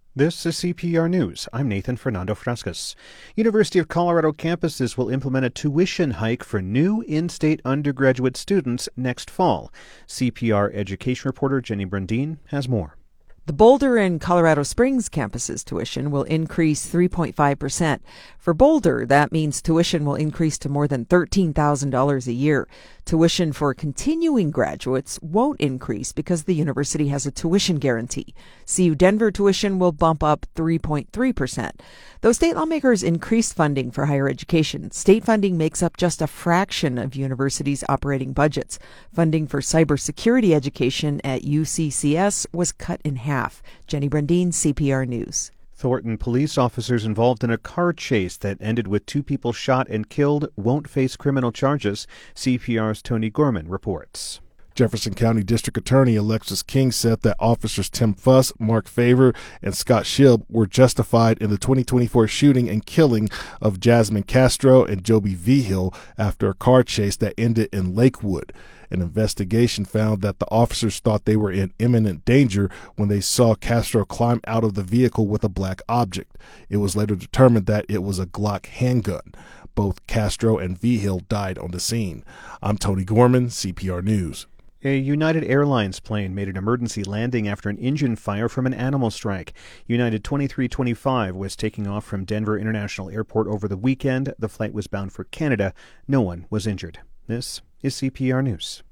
This is CPR News. I'm Nathan Fernando Frascas. University of Colorado campuses will implement a tuition hike for new in-state undergraduate students next fall. CPR education reporter Jenny Brundin has more. The Boulder and Colorado Springs campuses' tuition will increase 3.5%. For Boulder, that means tuition will increase to more than $13,000 a year. Tuition for continuing graduates won't increase because the university has a tuition guarantee. CU Denver tuition will bump up 3.3%. Though state lawmakers increased funding for higher education, state funding makes up just a fraction of universities' operating budgets. Funding for cybersecurity education at UCCS was cut in half. Jenny Brundin, CPR News. Thornton police officers involved in a car chase that ended with 2 people shot and killed won't face criminal charges. CPR's Tony Gorman reports. Jefferson County District Attorney Alexis King said that officers Tim Fuss, Mark Favor, and Scott Shibb were justified in the 2024 shooting and killing of Jasmine Castro and Joby Vigil after a car chase that ended in Lakewood. An investigation found that the officers thought they were in imminent danger when they saw Castro climb out of the vehicle with a black object. It was later determined that it was a Glock handgun. Both Castro and Vigil died on the scene. I'm Tony Gorman, CPR News. A United Airlines plane made an emergency landing after an engine fire from an animal strike. United 2325 was taking off from Denver International Airport over the weekend. The flight was bound for Canada. No one was injured. This is CPR News.